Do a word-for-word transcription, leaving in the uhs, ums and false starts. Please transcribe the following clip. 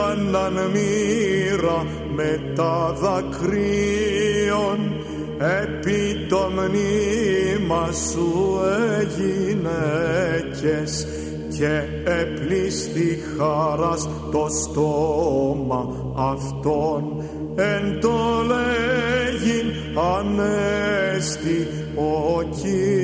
άναν μοίρα με τα δακρύων, επί το μνήμα σου εγινέκες και επλήστη χάρας το στόμα αυτών, εν το λέγειν ανέστη ο Κύριος.